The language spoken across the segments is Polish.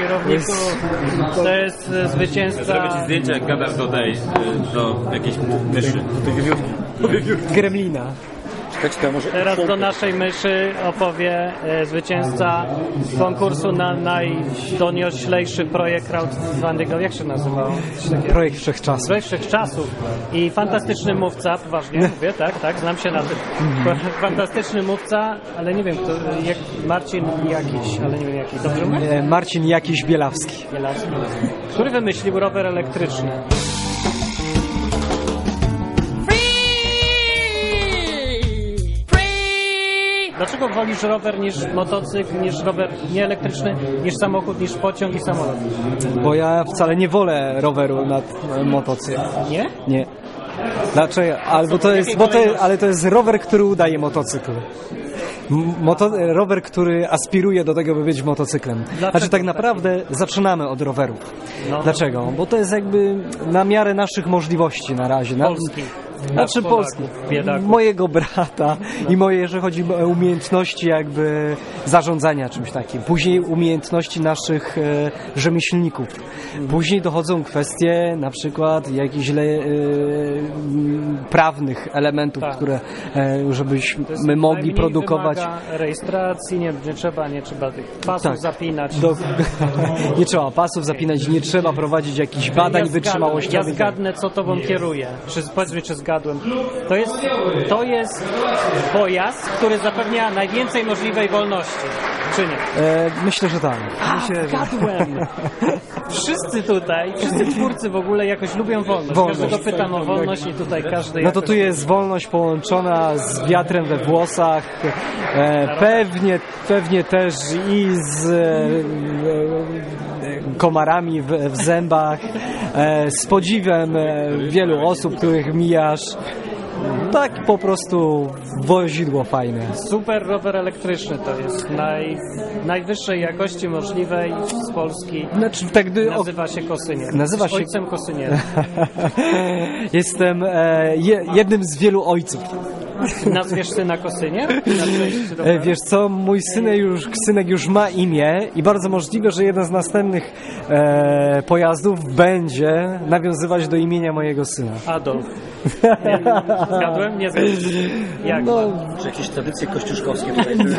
kierowniku. To jest zwycięzca... Zrobię ci zdjęcie, jak gadasz do jakiejś myszy. Gremlina. Teraz do naszej myszy opowie zwycięzca konkursu na najdonioślejszy projekt crowdfundingowy. Jak się nazywał? Projekt Wszechczasów. Projekt Wszechczasów. I fantastyczny mówca, poważnie mówię, tak, znam się na tym. Fantastyczny mówca, ale nie wiem, kto, Marcin jakiś, ale nie wiem jaki. Dobrze mówię? Marcin jakiś Bielawski. Który wymyślił rower elektryczny. Dlaczego wolisz rower niż motocykl, niż rower nieelektryczny, niż samochód, niż pociąg i samolot? Bo ja wcale nie wolę roweru nad motocykl. Nie? Nie. Dlaczego? Ale to jest rower, który udaje motocykl. Rower, który aspiruje do tego, by być motocyklem. Znaczy tak naprawdę zaczynamy od rowerów. No. Dlaczego? Bo to jest jakby na miarę naszych możliwości na razie. Polski. Znaczy Polski. Mojego brata i moje, jeżeli chodzi o umiejętności jakby zarządzania czymś takim. Później umiejętności naszych rzemieślników. Później dochodzą kwestie na przykład jakichś prawnych elementów, które żebyśmy mogli produkować. Rejestracji, nie trzeba tych pasów zapinać. Nie trzeba pasów zapinać, nie trzeba prowadzić jakichś badań wytrzymałościowych. Ja zgadnę, co tobą kieruje. Powiedz mi, czy zgadłem. To jest pojazd, który zapewnia najwięcej możliwej wolności, czy nie? Myślę, że tak. Zgadłem! Wszyscy twórcy w ogóle jakoś lubią wolność. Każdego pytam o wolność i tutaj każdy... No to tu jest wolność połączona z wiatrem we włosach, pewnie też i z komarami w zębach, z podziwem wielu osób, których mijasz. Tak po prostu wozidło fajne. Super rower elektryczny to jest najwyższej jakości możliwej z Polski. Znaczy, nazywa się Kosynier. Nazywa się ojcem Kosyniera. Jestem jednym z wielu ojców. Nazwiesz syna Kosynier? Wiesz co, mój synek już ma imię i bardzo możliwe, że jeden z następnych pojazdów będzie nawiązywać do imienia mojego syna. Adolf. Zgadłem? Nie zgadłem. Jak? Czy jakieś tradycje kościuszkowskie tutaj były?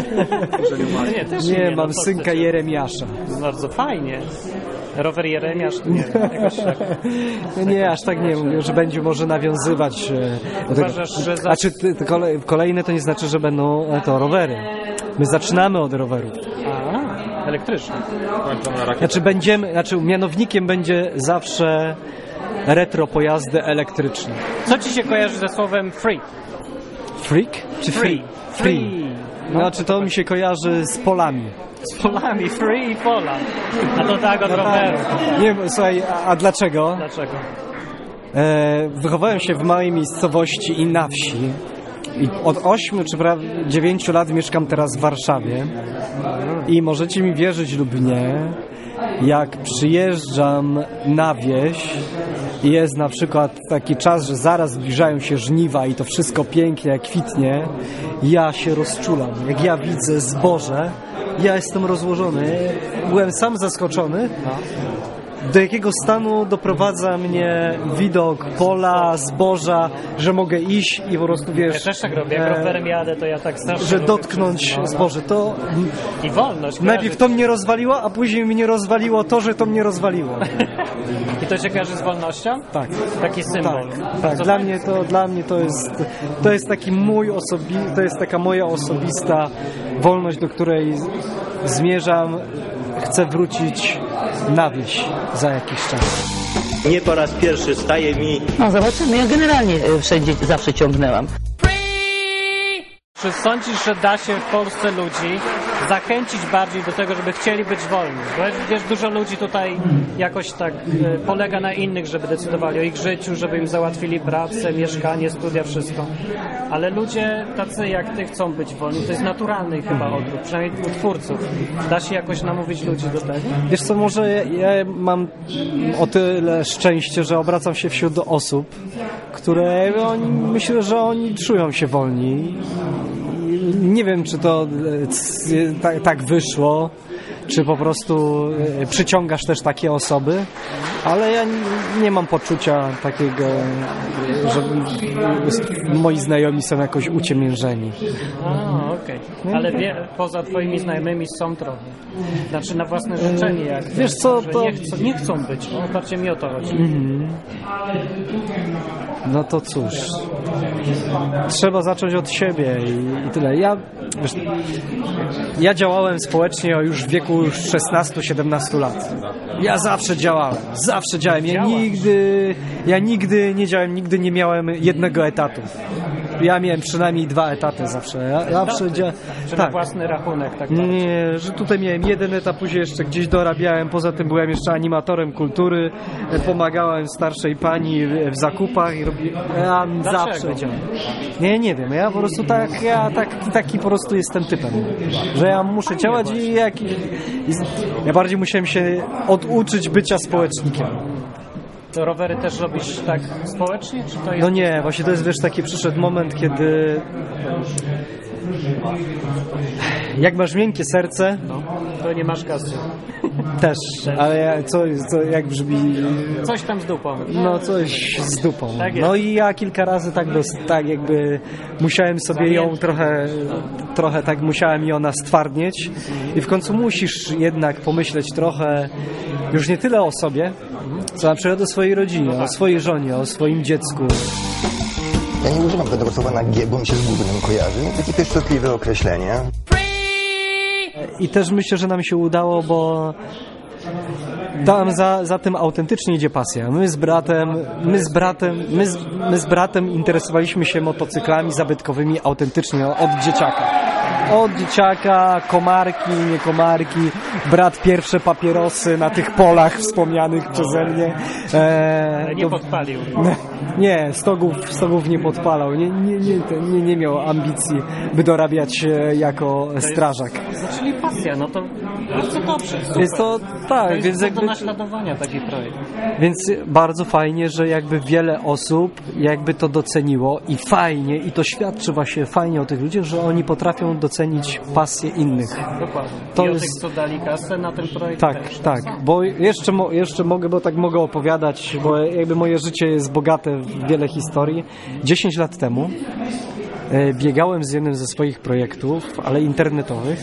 Nie, mam synka Jeremiasza. Bardzo fajnie. Rower Jeremiasz? Nie, jakoś tak. Nie, aż tak nie mówię, że będzie może nawiązywać do tego. Uważasz, że Znaczy, kolejne to nie znaczy, że będą to rowery. My zaczynamy od rowerów. Elektryczny. Mianownikiem będzie zawsze retro pojazdy elektryczne. Co ci się kojarzy ze słowem freak? Freak? Czy free? Free. Znaczy to mi się kojarzy z polami. Z polami, free i pola. A to tak od roweru. Nie, słuchaj, a dlaczego? Dlaczego? Wychowałem się w małej miejscowości i na wsi. I od 8 czy 9 lat mieszkam teraz w Warszawie. I możecie mi wierzyć lub nie, jak przyjeżdżam na wieś i jest na przykład taki czas, że zaraz zbliżają się żniwa i to wszystko pięknie, kwitnie, ja się rozczulam. Jak ja widzę zboże, ja jestem rozłożony. Byłem sam zaskoczony, do jakiego stanu doprowadza mnie widok pola, zboża, że mogę iść i po prostu, wiesz... Ja też tak robię, jak rowerem jadę, to ja tak strasznie... Że dotknąć zboże, to... I wolność. Najpierw to mnie rozwaliło, a później mnie rozwaliło to, że to mnie rozwaliło. I to się kojarzy z wolnością? Tak. Taki symbol. Tak. Dla mnie to jest taki to jest taka moja osobista wolność, do której zmierzam. Chcę wrócić na wieś za jakiś czas. Nie po raz pierwszy staje mi... No zobaczymy, ja generalnie wszędzie zawsze ciągnęłam. Czy sądzisz, że da się w Polsce ludzi zachęcić bardziej do tego, żeby chcieli być wolni? Bo wiesz, dużo ludzi tutaj jakoś tak polega na innych, żeby decydowali o ich życiu, żeby im załatwili pracę, mieszkanie, studia, wszystko. Ale ludzie tacy jak ty chcą być wolni. To jest naturalny chyba odruch, przynajmniej u twórców. Da się jakoś namówić ludzi do tego? Wiesz co, może ja mam o tyle szczęście, że obracam się wśród osób, które myślę, że oni czują się wolni. Nie wiem, czy to tak wyszło, czy po prostu przyciągasz też takie osoby, ale ja nie mam poczucia takiego, że moi znajomi są jakoś uciemiężeni. A, okej. Ale poza twoimi znajomymi są trochę. Znaczy na własne życzenie, jak Wiesz co, że to... nie chcą być. No, bardziej mi o to chodzi. No to cóż, trzeba zacząć od siebie i tyle. Ja działałem społecznie już w wieku 16-17 lat. Ja zawsze działałem. Ja nigdy nie działałem, nigdy nie miałem jednego etatu. Ja miałem przynajmniej 2 etaty zawsze. Ja zawsze Czy na własny rachunek, tak? Nie, że tutaj miałem 1 etap, później jeszcze gdzieś dorabiałem, poza tym byłem jeszcze animatorem kultury, pomagałem starszej pani w zakupach i ja zawsze działałem. Nie wiem, ja po prostu taki po prostu jestem typem, że ja muszę działać ja bardziej musiałem się oduczyć bycia społecznikiem. To rowery też robisz tak społecznie, czy to jest... No nie, właśnie to jest, wiesz, taki przyszedł moment, kiedy jak masz miękkie serce, To nie masz kasy. też, ale jak brzmi... Coś tam z dupą. No coś z dupą. Tak jest. No i ja kilka razy tak jakby musiałem sobie ją trochę tak musiałem ją nastwardnieć i w końcu musisz jednak pomyśleć trochę już nie tyle o sobie, co na przykład o swojej rodzinie, o swojej żonie, o swoim dziecku. Ja nie używam tego słowa na G, bo mi się z gównem kojarzy. Takie pieszczotliwe określenie. I też myślę, że nam się udało, bo tam za tym autentycznie idzie pasja. My z bratem interesowaliśmy się motocyklami zabytkowymi autentycznie od dzieciaka. Od dzieciaka, komarki, nie komarki, brat pierwsze papierosy na tych polach wspomnianych przeze mnie. Ale nie podpalił. Nie, stogów nie podpalał, nie miał ambicji, by dorabiać jako strażak. Czyli pasja, no to bardzo dobrze. Jest to tak, To jest więc jakby, do naśladowania taki projekt. więc bardzo fajnie, że jakby wiele osób jakby to doceniło i fajnie, i to świadczy właśnie fajnie o tych ludziach, że oni potrafią docenić pasję innych. Dokładnie. To I o jest- tych, co dali kasę na ten projekt Tak, też. tak, bo jeszcze mogę opowiadać, bo jakby moje życie jest bogate w wiele historii. 10 lat temu biegałem z jednym ze swoich projektów, ale internetowych,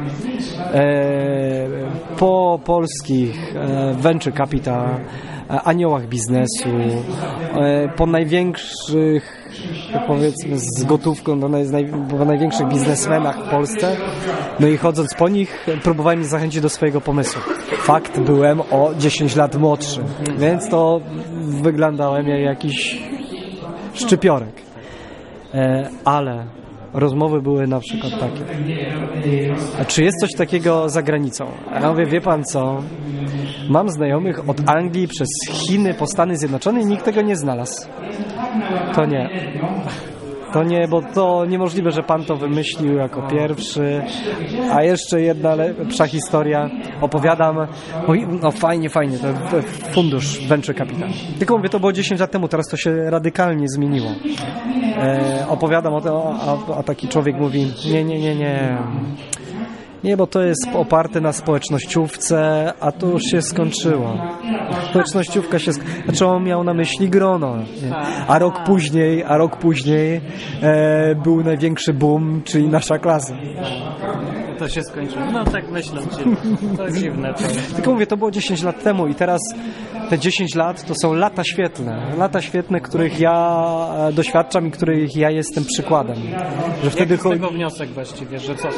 po polskich venture capital, aniołach biznesu, po największych, powiedzmy, z gotówką, po największych biznesmenach w Polsce. No i chodząc po nich, próbowałem ich zachęcić do swojego pomysłu. Fakt, byłem o 10 lat młodszy, więc to wyglądałem jak jakiś szczypiorek. Ale rozmowy były na przykład takie: a czy jest coś takiego za granicą? A ja mówię, wie pan co, mam znajomych od Anglii przez Chiny po Stany Zjednoczone i nikt tego nie znalazł. To nie, bo to niemożliwe, że pan to wymyślił jako pierwszy. A jeszcze jedna lepsza historia. Opowiadam, no fajnie, to fundusz Venture Capital. Tylko mówię, to było 10 lat temu, teraz to się radykalnie zmieniło. Opowiadam o tym, a taki człowiek mówi, nie, bo to jest oparte na społecznościówce, a to już się skończyło. Społecznościówka się znaczy on miał na myśli grono. Nie? A rok później był największy boom, czyli nasza klasa. To się skończyło. No tak myślę. To dziwne. Tylko mówię, to było 10 lat temu i teraz te 10 lat to są lata świetlne. Lata świetlne, których ja doświadczam i których ja jestem przykładem. Że wtedy Jaki z tego wniosek właściwie, że co?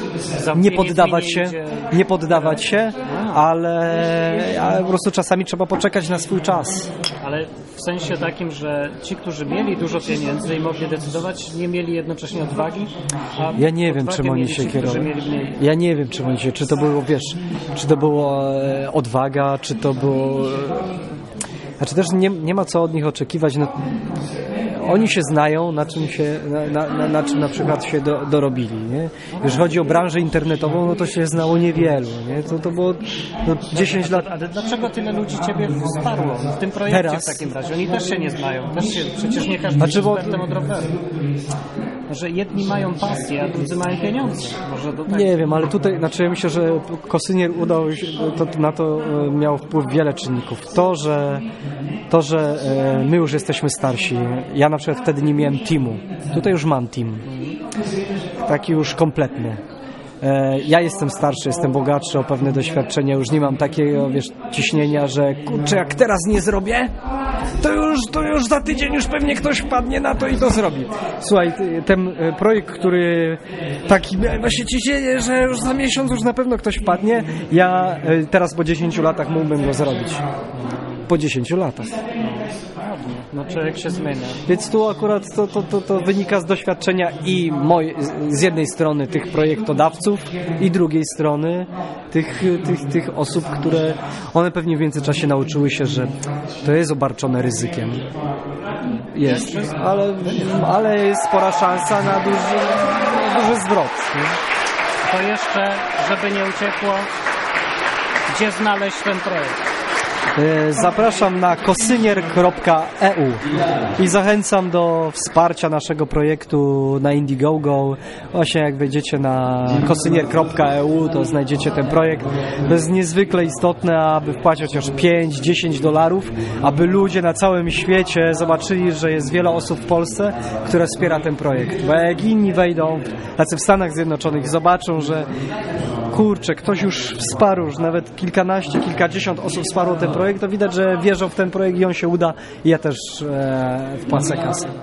Nie poddawać się, ale po prostu czasami trzeba poczekać na swój czas. Ale w sensie takim, że ci, którzy mieli dużo pieniędzy i mogli decydować, nie mieli jednocześnie odwagi? A Ja nie wiem, odwagę czym oni mieli się ci, którzy kierowali. mieli mniej. Ja nie wiem, czym oni się, czy to było, czy to było odwaga, czy to było... Znaczy też nie ma co od nich oczekiwać. No, oni się znają, na czym na przykład się dorobili. Nie? Jeżeli chodzi o branżę internetową, no to się znało niewielu. Nie? To było 10 lat. Ale dlaczego tyle ludzi ciebie wsparło w tym projekcie Teraz? w takim razie? Oni też się nie znają. Przecież nie każdy jest ekspertem od roweru. że jedni mają pasję, a drudzy mają pieniądze. Może do tego. Nie wiem, ale tutaj, znaczy ja myślę, że Kosynier udał się, na to miał wpływ wiele czynników. To, że my już jesteśmy starsi. Ja na przykład wtedy nie miałem teamu. Tutaj już mam team. Taki już kompletny. Ja jestem starszy, jestem bogatszy o pewne doświadczenia, już nie mam takiego, wiesz, ciśnienia, że kurczę, jak teraz nie zrobię, to już za tydzień już pewnie ktoś wpadnie na to i to zrobi. Słuchaj, ten projekt, który taki właśnie ciśnienie, że już za miesiąc już na pewno ktoś wpadnie, ja teraz po 10 latach mógłbym go zrobić. Po 10 latach. No człowiek się zmienia. Więc tu akurat to wynika z doświadczenia i z jednej strony tych projektodawców i drugiej strony tych osób, które one pewnie w międzyczasie nauczyły się, że to jest obarczone ryzykiem. Jest, ale jest spora szansa na duży zwrot. Nie? To jeszcze, żeby nie uciekło, gdzie znaleźć ten projekt? Zapraszam na kosynier.eu i zachęcam do wsparcia naszego projektu na Indiegogo. Właśnie jak wejdziecie na kosynier.eu, to znajdziecie ten projekt. To jest niezwykle istotne, aby wpłacić chociaż $5-10, aby ludzie na całym świecie zobaczyli, że jest wiele osób w Polsce, które wspiera ten projekt. Bo jak inni wejdą, tacy w Stanach Zjednoczonych, zobaczą, że kurczę, ktoś już wsparł, już nawet kilkanaście, kilkadziesiąt osób wsparło ten projekt, to widać, że wierzą w ten projekt i on się uda i ja też wpłacę kasę.